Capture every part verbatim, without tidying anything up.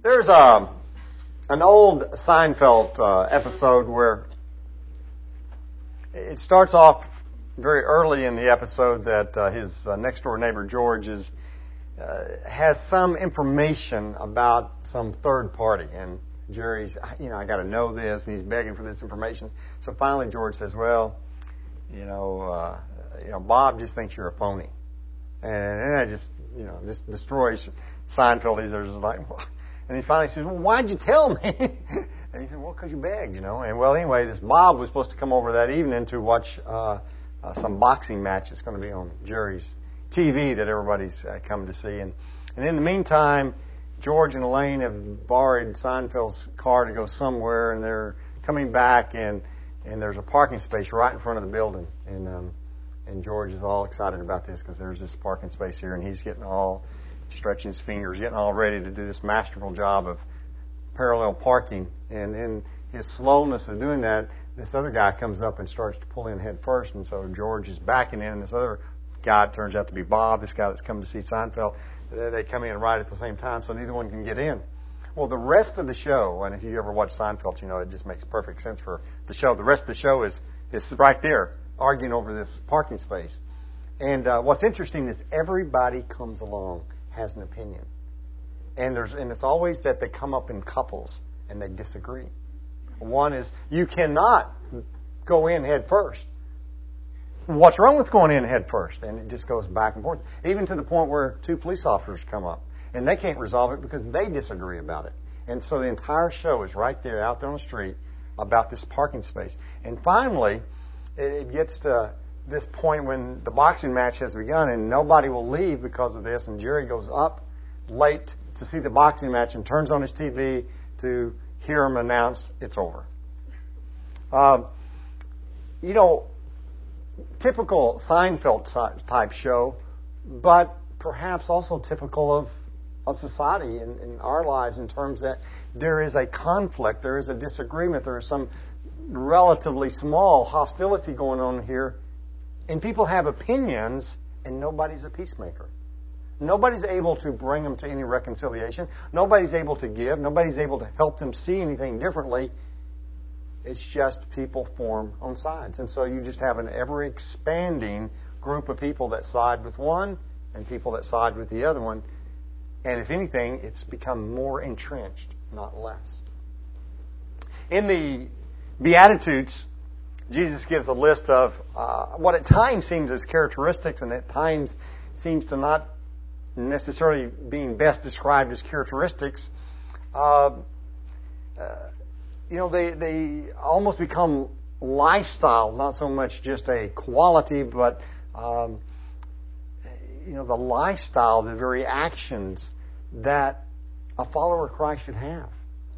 There's a, an old Seinfeld uh, episode where it starts off very early in the episode that uh, his uh, next door neighbor George is, uh, has some information about some third party, and Jerry's, you know, I got to know this, and he's begging for this information. So finally, George says, "Well, you know, uh, you know, Bob just thinks you're a phony," and, and that just, you know, just destroys Seinfeld. He's just like, well, and he finally says, "Well, why'd you tell me?" And he said, "Well, because you begged, you know." And well, anyway, this Bob was supposed to come over that evening to watch uh, uh, some boxing match that's going to be on Jerry's T V that everybody's uh, coming to see. And and in the meantime, George and Elaine have borrowed Seinfeld's car to go somewhere, and they're coming back, and and there's a parking space right in front of the building, and um, and George is all excited about this because there's this parking space here, and he's getting all stretching his fingers, getting all ready to do this masterful job of parallel parking. And in his slowness of doing that, this other guy comes up and starts to pull in head first, and so George is backing in, and this other guy, it turns out to be Bob, this guy that's come to see Seinfeld, they come in right at the same time, so neither one can get in. Well, the rest of the show, and if you ever watch Seinfeld, you know it just makes perfect sense for the show. The rest of the show is, is right there, arguing over this parking space. And uh, what's interesting is everybody comes along, has an opinion. And there's and it's always that they come up in couples and they disagree. One is, you cannot go in head first. What's wrong with going in head first? And it just goes back and forth. Even to the point where two police officers come up and they can't resolve it because they disagree about it. And so the entire show is right there out there on the street about this parking space. And finally, it gets to this point when the boxing match has begun and nobody will leave because of this, and Jerry goes up late to see the boxing match and turns on his T V to hear him announce it's over. Uh, you know, typical Seinfeld type show, but perhaps also typical of, of society in, in our lives in terms that there is a conflict, there is a disagreement, there is some relatively small hostility going on here, and people have opinions, and nobody's a peacemaker. Nobody's able to bring them to any reconciliation. Nobody's able to give. Nobody's able to help them see anything differently. It's just people form on sides. And so you just have an ever-expanding group of people that side with one and people that side with the other one. And if anything, it's become more entrenched, not less. In the Beatitudes, Jesus gives a list of uh, what at times seems as characteristics and at times seems to not necessarily being best described as characteristics. Uh, uh, you know, they they almost become lifestyles, not so much just a quality, but um, you know, the lifestyle, the very actions that a follower of Christ should have.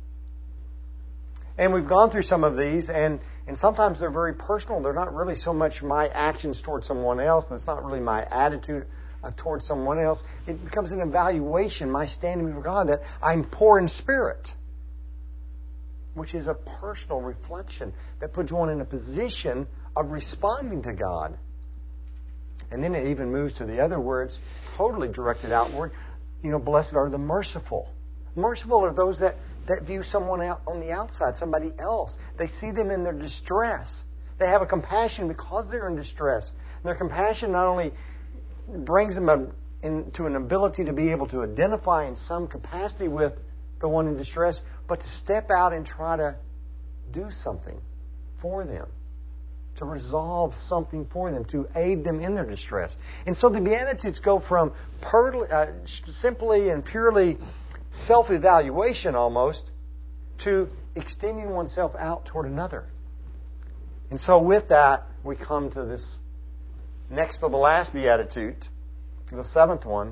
And we've gone through some of these, and, and sometimes they're very personal. They're not really so much my actions towards someone else, and it's not really my attitude uh, towards someone else. It becomes an evaluation, my standing before God, that I'm poor in spirit, which is a personal reflection that puts one in a position of responding to God. And then it even moves to the other words, totally directed outward. You know, blessed are the merciful. Merciful are those that, that view someone out on the outside, somebody else. They see them in their distress. They have a compassion because they're in distress. And their compassion not only brings them a, into an ability to be able to identify in some capacity with the one in distress, but to step out and try to do something for them, to resolve something for them, to aid them in their distress. And so the Beatitudes go from per, uh, simply and purely self-evaluation almost to extending oneself out toward another. And so with that, we come to this next to the last Beatitude, the seventh one.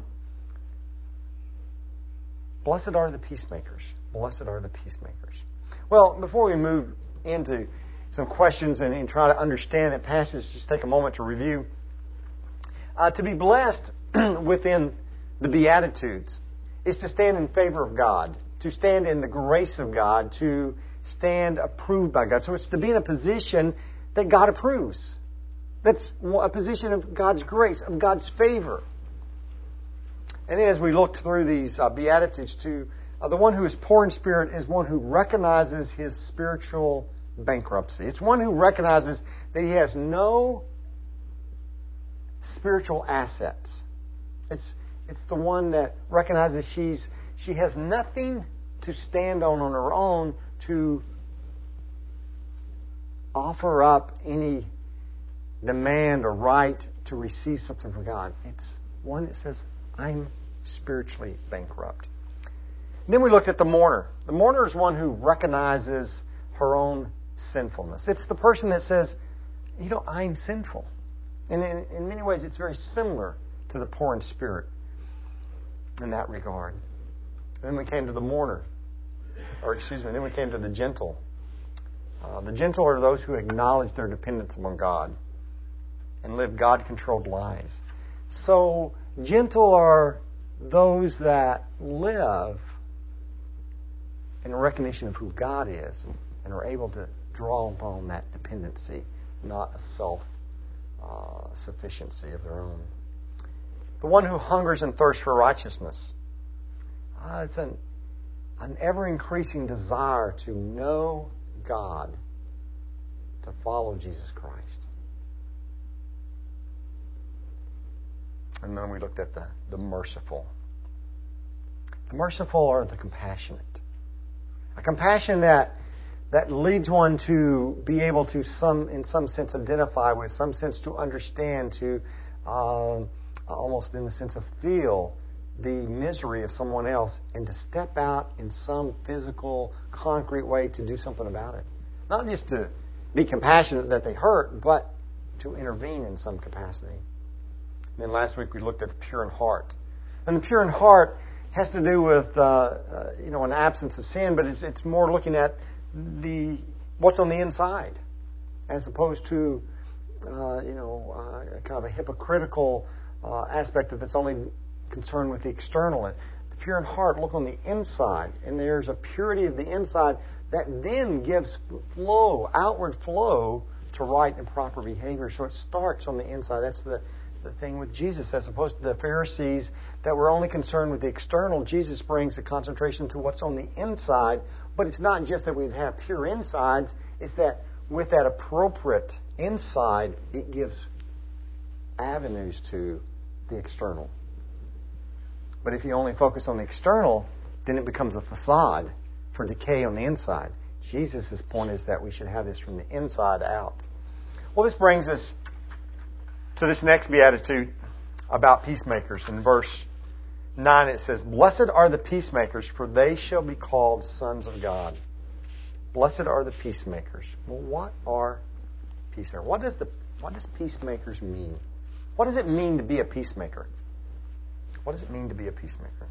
Blessed are the peacemakers. Blessed are the peacemakers. Well, before we move into some questions and, and try to understand that passage, just take a moment to review. Uh, to be blessed within the Beatitudes is to stand in favor of God, to stand in the grace of God, to stand approved by God. So it's to be in a position that God approves. That's a position of God's grace, of God's favor. And then as we look through these uh, Beatitudes to Uh, the one who is poor in spirit is one who recognizes his spiritual bankruptcy. It's one who recognizes that he has no spiritual assets. It's it's the one that recognizes she's she has nothing to stand on on her own to offer up any demand or right to receive something from God. It's one that says, I'm spiritually bankrupt. And then we looked at the mourner. The mourner is one who recognizes her own sinfulness. It's the person that says, you know, I'm sinful. And in, in many ways, it's very similar to the poor in spirit in that regard. And then we came to the mourner. Or excuse me, then we came to the gentle. Uh, the gentle are those who acknowledge their dependence upon God and live God-controlled lives. So, gentle are those that live in recognition of who God is and are able to draw upon that dependency, not a self-sufficiency uh, of their own. The one who hungers and thirsts for righteousness. Uh, it's an, an ever-increasing desire to know God, to follow Jesus Christ. And then we looked at the, the merciful. The merciful are the compassionate. A compassion that that leads one to be able to, some in some sense, identify with, some sense to understand, to um, almost in the sense of feel the misery of someone else, and to step out in some physical, concrete way to do something about it. Not just to be compassionate that they hurt, but to intervene in some capacity. And then last week we looked at the pure in heart. And the pure in heart has to do with uh, uh, you know an absence of sin, but it's, it's more looking at the what's on the inside, as opposed to uh, you know uh, kind of a hypocritical uh, aspect of it's only concerned with the external. And the pure in heart look on the inside, and there's a purity of the inside that then gives flow, outward flow to right and proper behavior. So it starts on the inside. That's the the thing with Jesus, as opposed to the Pharisees that were only concerned with the external. Jesus brings the concentration to what's on the inside. But it's not just that we'd have pure insides. It's that with that appropriate inside, it gives avenues to the external. But if you only focus on the external, then it becomes a facade for decay on the inside. Jesus' point is that we should have this from the inside out. Well, this brings us to this next beatitude about peacemakers. In verse nine it says, "Blessed are the peacemakers, for they shall be called sons of God." Blessed are the peacemakers. Well, what are peacemakers? What does the what does peacemakers mean? What does it mean to be a peacemaker? What does it mean to be a peacemaker?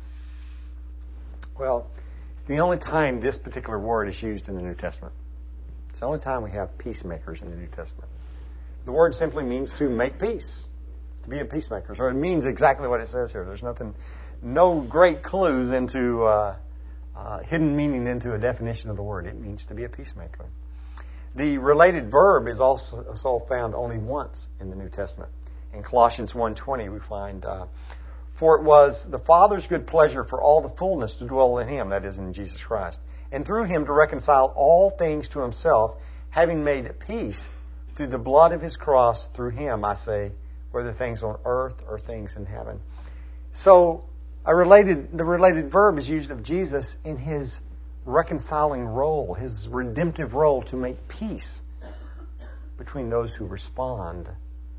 Well, it's the only time this particular word is used in the New Testament. It's the only time we have peacemakers in the New Testament. The word simply means to make peace, to be a peacemaker. So it means exactly what it says here. There's nothing, no great clues into uh, uh, hidden meaning into a definition of the word. It means to be a peacemaker. The related verb is also, also found only once in the New Testament. In Colossians one twenty, we find, uh, "For it was the Father's good pleasure for all the fullness to dwell in Him," that is, in Jesus Christ, "and through Him to reconcile all things to Himself, having made peace through the blood of His cross. Through Him, I say, whether things on earth or things in heaven." So, a related, the related verb is used of Jesus in His reconciling role, His redemptive role to make peace between those who respond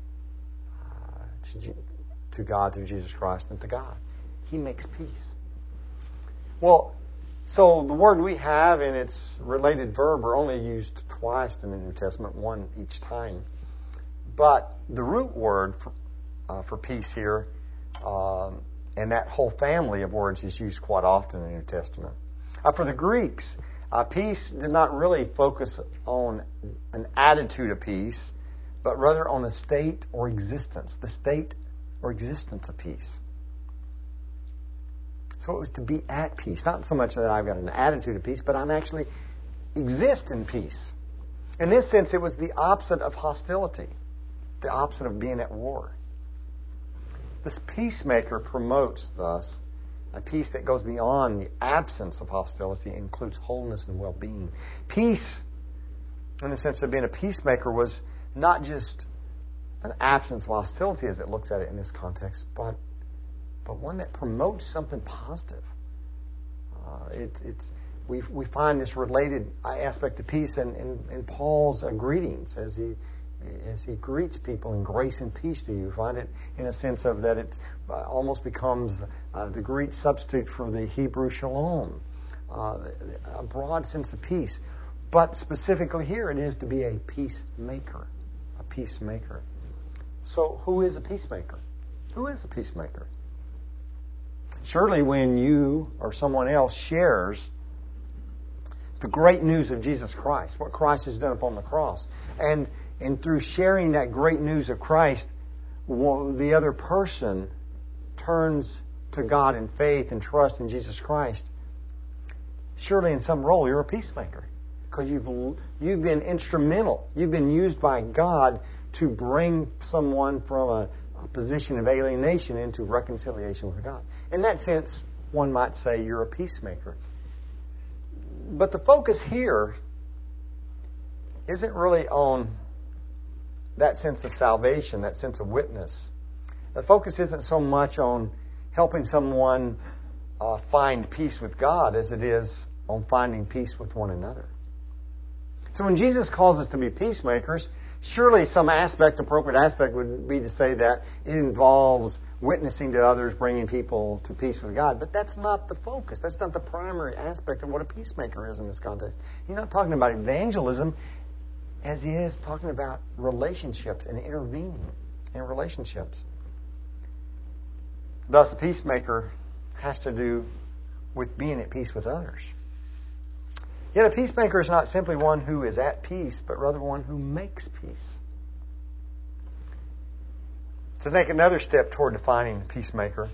uh, to, to God through Jesus Christ and to God. He makes peace. Well, so the word we have and its related verb are only used twice in the New Testament, one each time. But the root word for, uh, for peace here, um, and that whole family of words is used quite often in the New Testament. Uh, for the Greeks, uh, peace did not really focus on an attitude of peace, but rather on a state or existence, the state or existence of peace. So it was to be at peace. Not so much that I've got an attitude of peace, but I'm actually exist in peace. In this sense, it was the opposite of hostility, the opposite of being at war. This peacemaker promotes, thus, A peace that goes beyond the absence of hostility, includes wholeness and well-being. Peace, in the sense of being a peacemaker, was not just an absence of hostility as it looks at it in this context, but but one that promotes something positive. Uh, it, it's we we find this related aspect of peace in, in, in Paul's uh, greetings as he as he greets people in grace and peace to you. You find it in a sense of that it uh, almost becomes uh, the Greek substitute for the Hebrew shalom, uh, a broad sense of peace. But specifically here, it is to be a peacemaker, a peacemaker. So, who is a peacemaker? Who is a peacemaker? Surely, when you or someone else shares the great news of Jesus Christ, what Christ has done upon the cross, and and through sharing that great news of Christ, the other person turns to God in faith and trust in Jesus Christ, surely in some role you're a peacemaker. Because you've, you've been instrumental. You've been used by God to bring someone from a, a position of alienation into reconciliation with God. In that sense, one might say you're a peacemaker. But the focus here isn't really on that sense of salvation, that sense of witness. The focus isn't so much on helping someone uh, find peace with God as it is on finding peace with one another. So when Jesus calls us to be peacemakers, surely some aspect, appropriate aspect would be to say that it involves witnessing to others, bringing people to peace with God. But that's not the focus. That's not the primary aspect of what a peacemaker is in this context. He's not talking about evangelism as he is talking about relationships and intervening in relationships. Thus, a peacemaker has to do with being at peace with others. Yet a peacemaker is not simply one who is at peace, but rather one who makes peace. To take another step toward defining a peacemaker,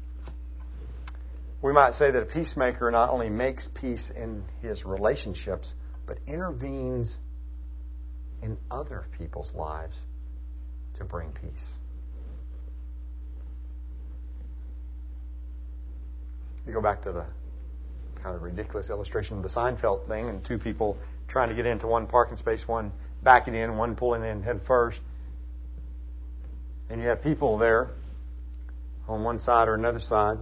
we might say that a peacemaker not only makes peace in his relationships, but intervenes in other people's lives to bring peace. You go back to the kind of ridiculous illustration of the Seinfeld thing, and two people trying to get into one parking space, one backing in, one pulling in head first. And you have people there on one side or another side.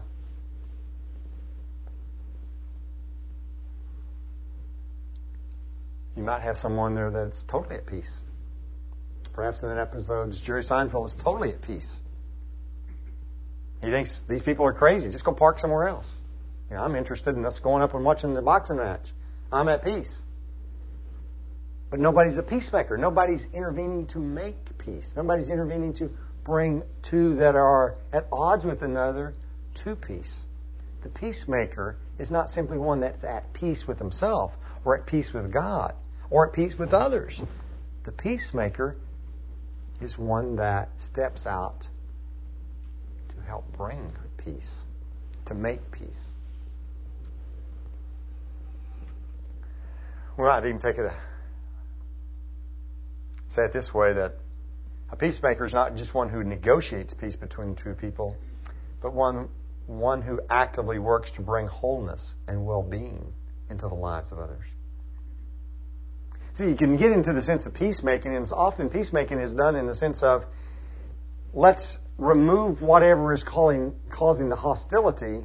You might have someone there that's totally at peace. Perhaps in that episode, Jerry Seinfeld is totally at peace. He thinks these people are crazy. Just go park somewhere else. You know, I'm interested in us going up and watching the boxing match. I'm at peace. But nobody's a peacemaker. Nobody's intervening to make peace. Nobody's intervening to bring two that are at odds with another to peace. The peacemaker is not simply one that's at peace with himself or at peace with God or at peace with others. The peacemaker is one that steps out to help bring peace, to make peace. We might even take it a, say it this way, that a peacemaker is not just one who negotiates peace between two people, but one one who actively works to bring wholeness and well-being into the lives of others. See, you can get into the sense of peacemaking, and often peacemaking is done in the sense of, let's remove whatever is calling, causing the hostility,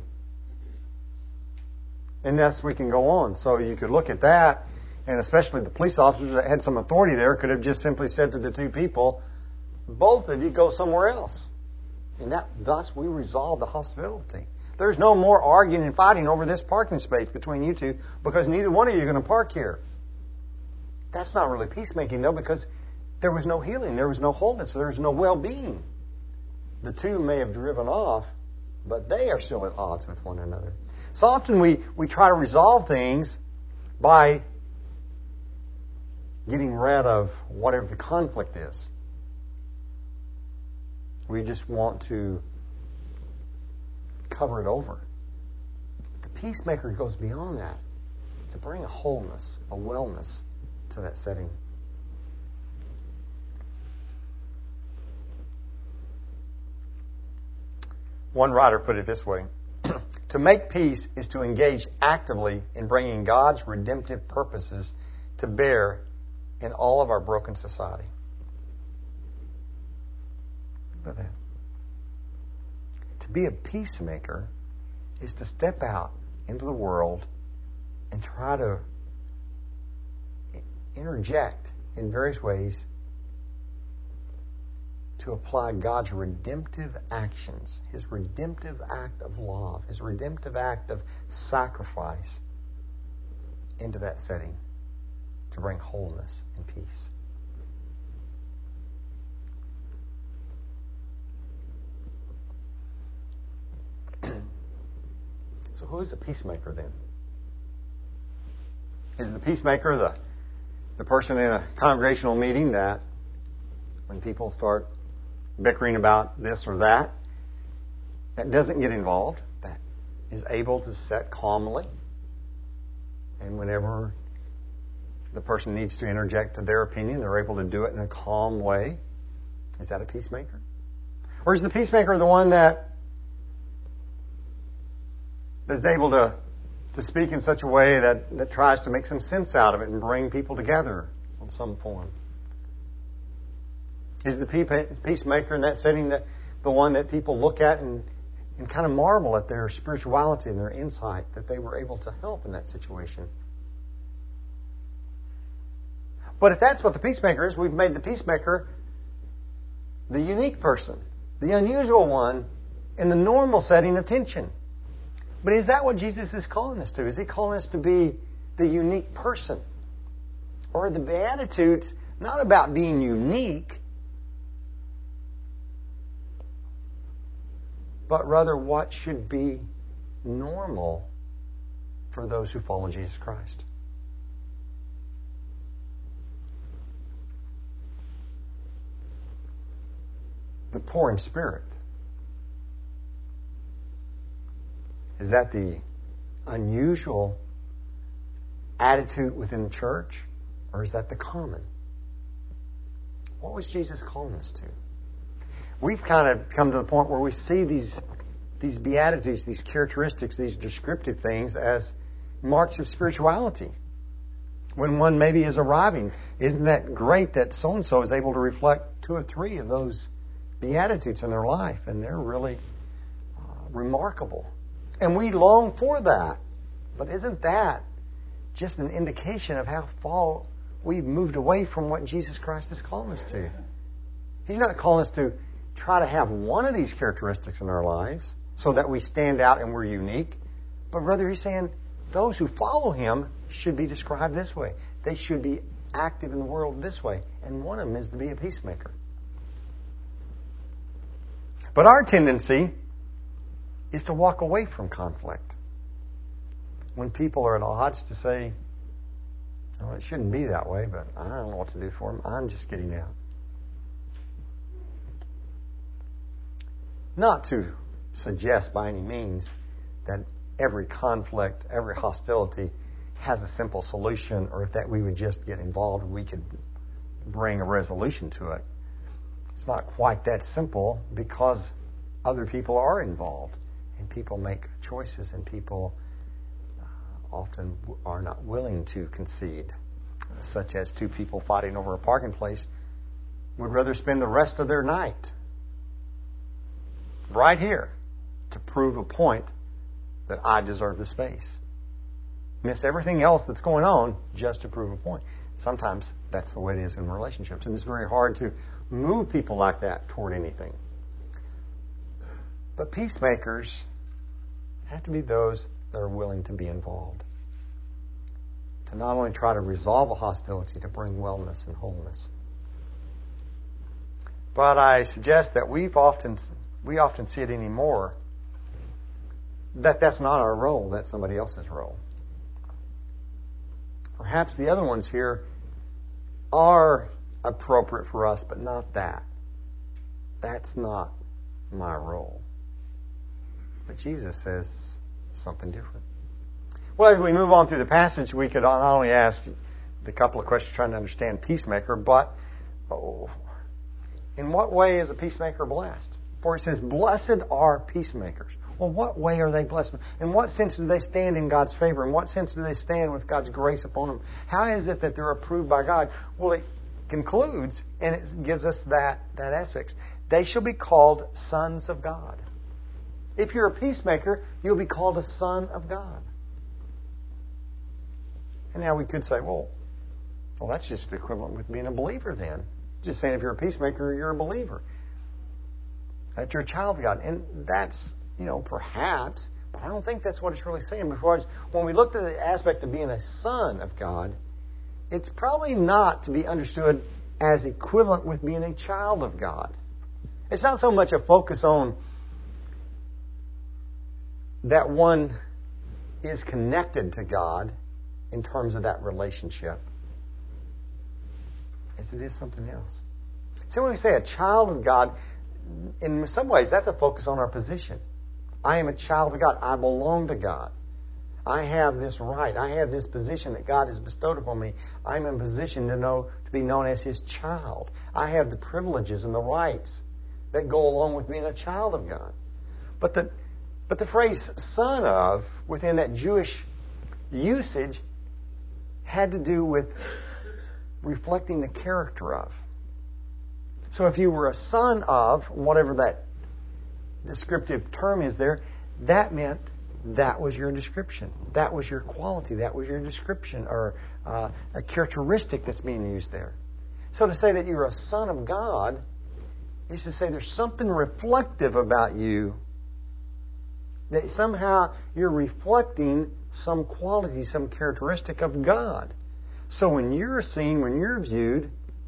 and thus we can go on. So you could look at that, and especially the police officers that had some authority there could have just simply said to the two people, both of you go somewhere else. And that, thus we resolve the hostility. There's no more arguing and fighting over this parking space between you two because neither one of you are going to park here. That's not really peacemaking, though, because there was no healing, there was no wholeness, there was no well-being. The two may have driven off, but they are still at odds with one another. So often we, we try to resolve things by getting rid of whatever the conflict is. We just want to cover it over. The peacemaker goes beyond that to bring a wholeness, a wellness to that setting. One writer put it this way: To make peace is to engage actively in bringing God's redemptive purposes to bear in all of our broken society. Look at that. To be a peacemaker is to step out into the world and try to interject in various ways to apply God's redemptive actions, His redemptive act of love, His redemptive act of sacrifice into that setting to bring wholeness and peace. So who is a peacemaker then? Is the peacemaker the, the person in a congregational meeting that when people start bickering about this or that, that doesn't get involved, that is able to sit calmly, and whenever the person needs to interject their opinion, they're able to do it in a calm way? Is that a peacemaker? Or is the peacemaker the one that is able to, to speak in such a way that, that tries to make some sense out of it and bring people together in some form? Is the peacemaker in that setting the, the one that people look at and, and kind of marvel at their spirituality and their insight that they were able to help in that situation? But if that's what the peacemaker is, we've made the peacemaker the unique person, the unusual one in the normal setting of tension. But is that what Jesus is calling us to? Is He calling us to be the unique person? Or are the Beatitudes not about being unique, but rather what should be normal for those who follow Jesus Christ? The poor in spirit. Is that the unusual attitude within the church? Or is that the common? What was Jesus calling us to? We've kind of come to the point where we see these, these beatitudes, these characteristics, these descriptive things as marks of spirituality. When one maybe is arriving, isn't that great that so-and-so is able to reflect two or three of those beatitudes in their life, and they're really uh, remarkable. And we long for that. But isn't that just an indication of how far we've moved away from what Jesus Christ is calling us to? He's not calling us to try to have one of these characteristics in our lives so that we stand out and we're unique. But rather He's saying those who follow Him should be described this way. They should be active in the world this way. And one of them is to be a peacemaker. But our tendency is to walk away from conflict. When people are at odds, to say, oh, it shouldn't be that way, but I don't know what to do for them. I'm just getting out. Not to suggest by any means that every conflict, every hostility has a simple solution, or if that we would just get involved, we could bring a resolution to it. It's not quite that simple, because other people are involved. And people make choices, and people uh, often are not willing to concede. Such as two people fighting over a parking place would rather spend the rest of their night right here to prove a point that I deserve the space. Miss everything else that's going on just to prove a point. Sometimes that's the way it is in relationships. And it's very hard to move people like that toward anything. But peacemakers have to be those that are willing to be involved. To not only try to resolve a hostility, to bring wellness and wholeness. But I suggest that we've often we often see it anymore that that's not our role, that's somebody else's role. Perhaps the other ones here are appropriate for us, but not that. That's not my role. But Jesus says something different. Well, as we move on through the passage, we could not only ask the couple of questions trying to understand peacemaker, but oh, in what way is a peacemaker blessed? For it says, blessed are peacemakers. Well, what way are they blessed? In what sense do they stand in God's favor? In what sense do they stand with God's grace upon them? How is it that they're approved by God? Well, it concludes, and it gives us that, that aspect. They shall be called sons of God. If you're a peacemaker, you'll be called a son of God. And now we could say, well, well, that's just equivalent with being a believer then. Just saying if you're a peacemaker, you're a believer. That you're a child of God. And that's, you know, perhaps, but I don't think that's what it's really saying. Because when we looked at the aspect of being a son of God, it's probably not to be understood as equivalent with being a child of God. It's not so much a focus on that one is connected to God in terms of that relationship as it is something else. So when we say a child of God, in some ways that's a focus on our position. I am a child of God. I belong to God. I have this right. I have this position that God has bestowed upon me. I'm in position to know to be known as His child. I have the privileges and the rights that go along with being a child of God. But the but the phrase "son of" within that Jewish usage had to do with reflecting the character of. So if you were a son of, whatever that descriptive term is there, that meant that was your description. That was your quality. That was your description or uh, a characteristic that's being used there. So to say that you're a son of God is to say there's something reflective about you, that somehow you're reflecting some quality, some characteristic of God. So when you're seen, when you're viewed,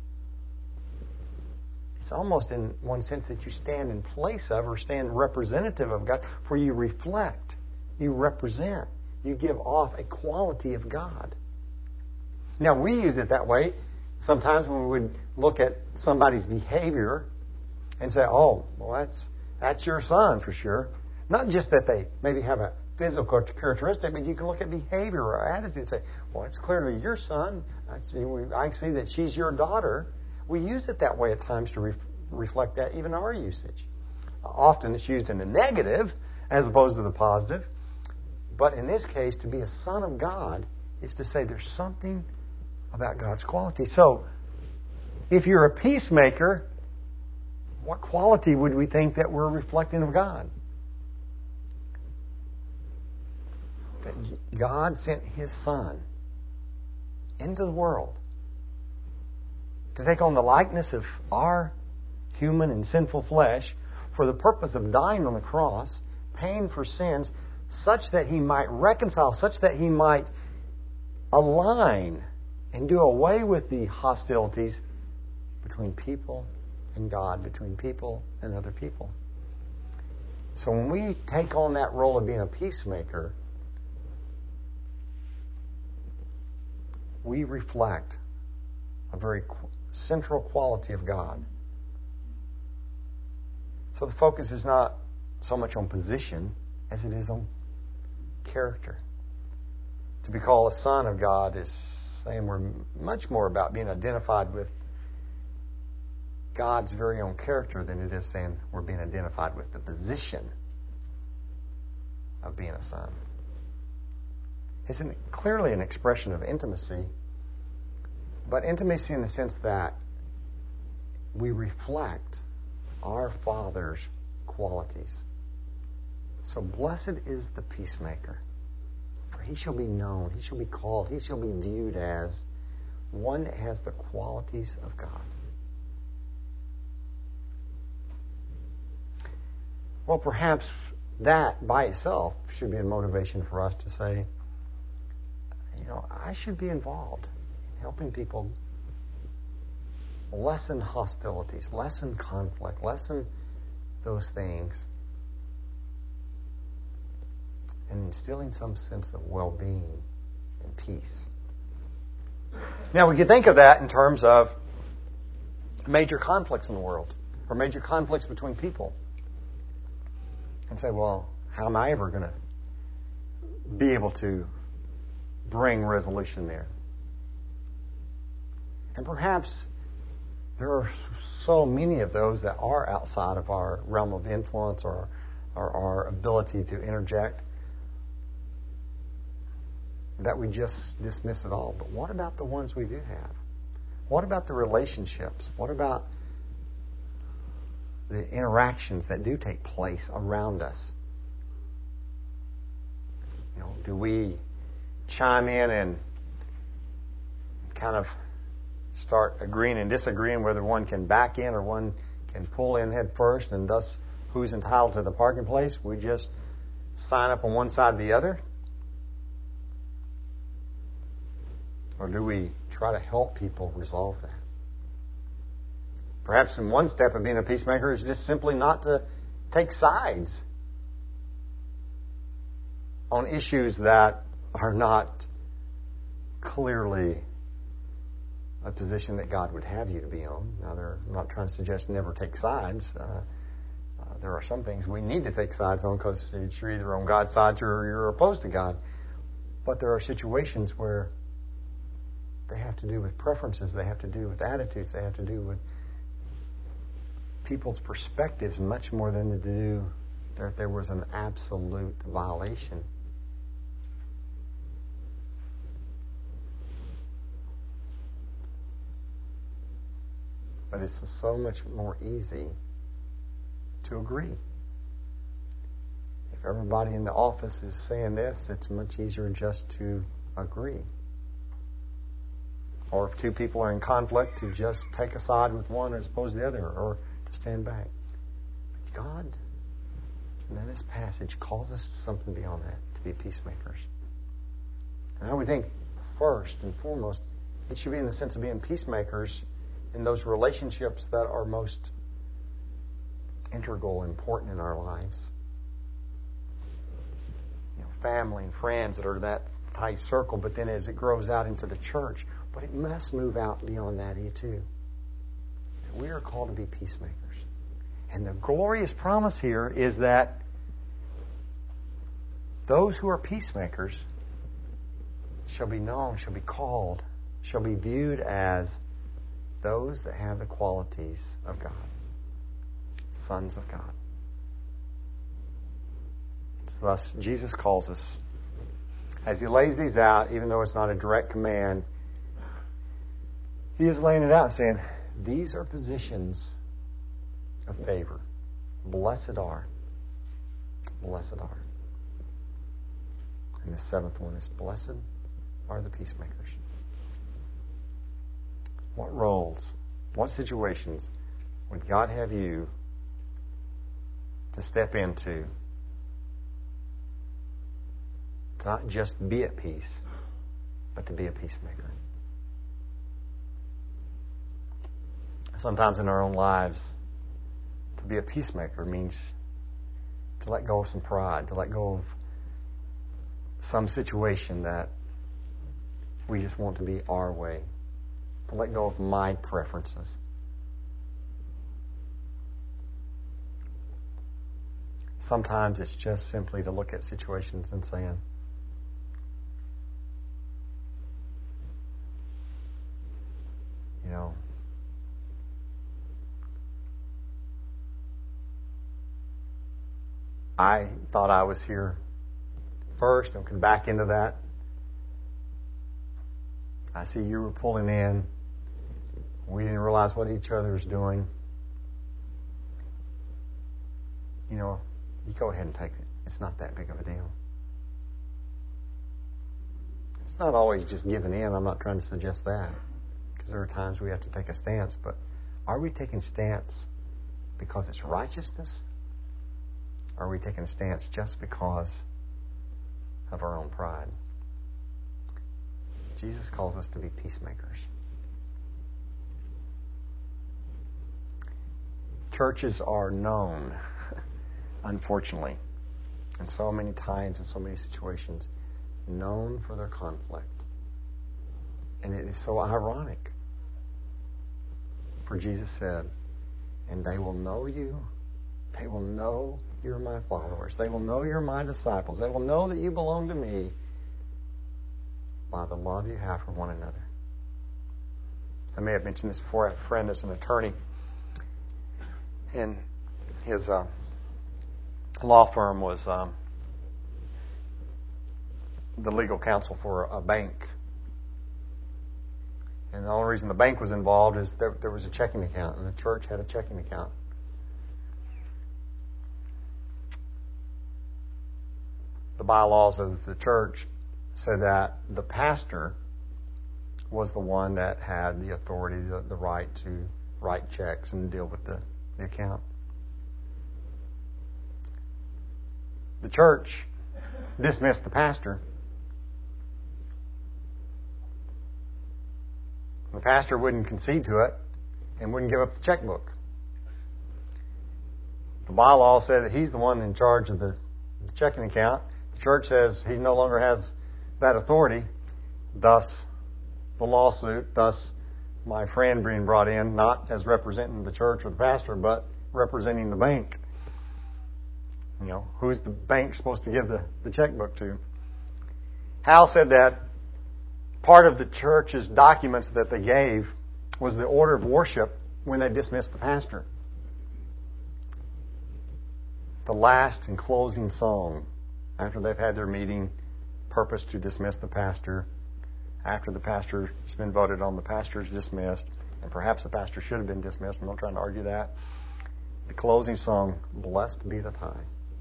it's almost in one sense that you stand in place of or stand representative of God, for you reflect, you represent, you give off a quality of God. Now we use it that way sometimes when we would look at somebody's behavior and say, oh, well that's that's your son for sure. Not just that they maybe have a physical characteristic, but you can look at behavior or attitude and say, well, it's clearly your son. I see, I see that she's your daughter. We use it that way at times to ref- reflect that, even our usage. Often it's used in the negative as opposed to the positive. But in this case, to be a son of God is to say there's something about God's quality. So, if you're a peacemaker, what quality would we think that we're reflecting of God? That God sent His Son into the world to take on the likeness of our human and sinful flesh for the purpose of dying on the cross, paying for sins, such that He might reconcile, such that He might align and do away with the hostilities between people and God, between people and other people. So when we take on that role of being a peacemaker, we reflect a very central quality of God. So the focus is not so much on position as it is on character. To be called a son of God is saying we're much more about being identified with God's very own character than it is saying we're being identified with the position of being a son. It's an, clearly an expression of intimacy, but intimacy in the sense that we reflect our Father's qualities. So blessed is the peacemaker, for he shall be known, he shall be called, he shall be viewed as one that has the qualities of God. Well, perhaps that by itself should be a motivation for us to say, you know, I should be involved in helping people lessen hostilities, lessen conflict, lessen those things, and instilling some sense of well-being and peace. Now, we could think of that in terms of major conflicts in the world, or major conflicts between people, and say, well, how am I ever going to be able to bring resolution there? And perhaps there are so many of those that are outside of our realm of influence or or our ability to interject, that we just dismiss it all. But what about the ones we do have? What about the relationships? What about the interactions that do take place around us? You know, do we chime in and kind of start agreeing and disagreeing whether one can back in or one can pull in head first, and thus who's entitled to the parking place? We just sign up on one side or the other? Or do we try to help people resolve that? Perhaps in one step of being a peacemaker is just simply not to take sides on issues that are not clearly a position that God would have you to be on. Now, I'm not trying to suggest never take sides. Uh, uh, there are some things we need to take sides on because you're either on God's side or you're opposed to God. But there are situations where they have to do with preferences, they have to do with attitudes, they have to do with people's perspectives much more than to do that there was an absolute violation. But it's so much more easy to agree. If everybody in the office is saying this, it's much easier just to agree. Or if two people are in conflict, to just take a side with one as opposed to the other, or to stand back. But God, in this passage, calls us to something beyond that, to be peacemakers. And I would think, first and foremost, it should be in the sense of being peacemakers in those relationships that are most integral, important in our lives. You know, family and friends that are that tight circle, but then as it grows out into the church, but it must move out beyond that too. We are called to be peacemakers. And the glorious promise here is that those who are peacemakers shall be known, shall be called, shall be viewed as those that have the qualities of God, sons of God. Thus, Jesus calls us, as He lays these out, even though it's not a direct command, He is laying it out saying, these are positions of favor. Blessed are. Blessed are. And the seventh one is, blessed are the peacemakers. What roles, what situations would God have you to step into to not just be at peace, but to be a peacemaker? Sometimes in our own lives, to be a peacemaker means to let go of some pride, to let go of some situation that we just want to be our way, to let go of my preferences. Sometimes it's just simply to look at situations and saying, you know, I thought I was here first and could back into that. I see you were pulling in. We didn't realize what each other was doing. You know, you go ahead and take it. It's not that big of a deal. It's not always just giving in. I'm not trying to suggest that. Because there are times we have to take a stance. But are we taking stance because it's righteousness? Or are we taking a stance just because of our own pride? Jesus calls us to be peacemakers. Churches are known, unfortunately, and so many times in so many situations, known for their conflict. And it is so ironic. For Jesus said, and they will know you, they will know you're my followers, they will know you're my disciples, they will know that you belong to me by the love you have for one another. I may have mentioned this before. I have a friend that's an attorney, and his uh, law firm was um, the legal counsel for a bank. And the only reason the bank was involved is there, there was a checking account, and the church had a checking account. The bylaws of the church said that the pastor was the one that had the authority, the, the right to write checks and deal with the, the account. The church dismissed the pastor. The pastor wouldn't concede to it and wouldn't give up the checkbook. The bylaw said that he's the one in charge of the, the checking account. The church says he no longer has that authority. Thus, the lawsuit, thus my friend being brought in, not as representing the church or the pastor, but representing the bank. You know, who's the bank supposed to give the, the checkbook to? Hal said that part of the church's documents that they gave was the order of worship when they dismissed the pastor. The last and closing song after they've had their meeting, purpose to dismiss the pastor. After the pastor has been voted on, the pastor is dismissed, and perhaps the pastor should have been dismissed. I'm not trying to argue that. The closing song, "Blessed Be the Time."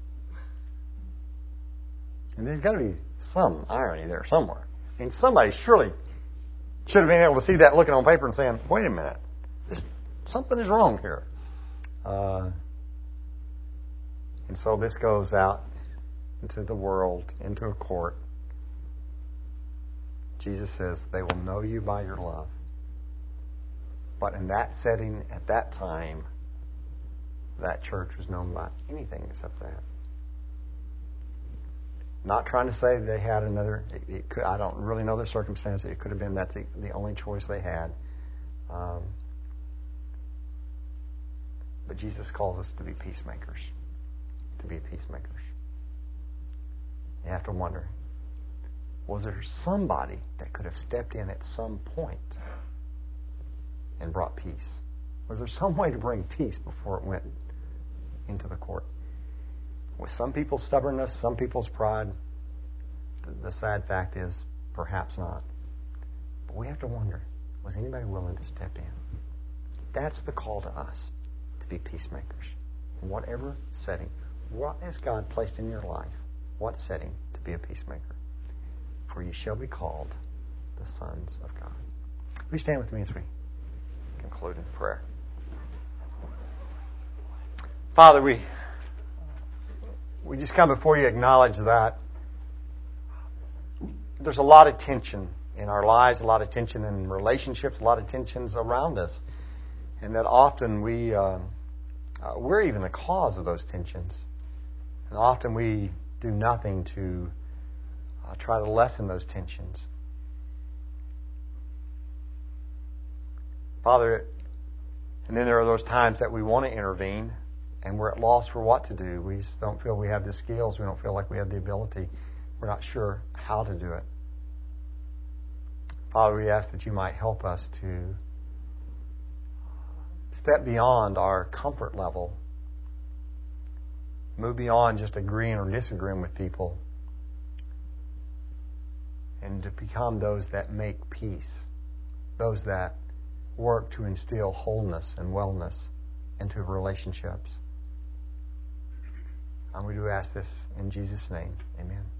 And there's got to be some irony there somewhere. I mean, somebody surely should have been able to see that looking on paper and saying, "Wait a minute, this, something is wrong here." Uh, and so this goes out into the world, into a court. Jesus says, "They will know you by your love." But in that setting, at that time, that church was known by anything except that. Not trying to say they had another. It, it could, I don't really know the circumstance. It could have been that's the, the only choice they had. Um, but Jesus calls us to be peacemakers. To be peacemakers. You have to wonder, was there somebody that could have stepped in at some point and brought peace? Was there some way to bring peace before it went into the court? With some people's stubbornness, some people's pride, the sad fact is, perhaps not. But we have to wonder, was anybody willing to step in? That's the call to us, to be peacemakers. In whatever setting. What has God placed in your life? What setting to be a peacemaker? For you shall be called the sons of God. Will you stand with me as we conclude in prayer? Father, we we just come before you, acknowledge that there's a lot of tension in our lives, a lot of tension in relationships, a lot of tensions around us, and that often we uh, uh, we're even the cause of those tensions, and often we do nothing to uh, try to lessen those tensions. Father, and then there are those times that we want to intervene, and we're at loss for what to do. We just don't feel we have the skills. We don't feel like we have the ability. We're not sure how to do it. Father, we ask that you might help us to step beyond our comfort level, move beyond just agreeing or disagreeing with people, and to become those that make peace, those that work to instill wholeness and wellness into relationships. And we do ask this in Jesus' name. Amen.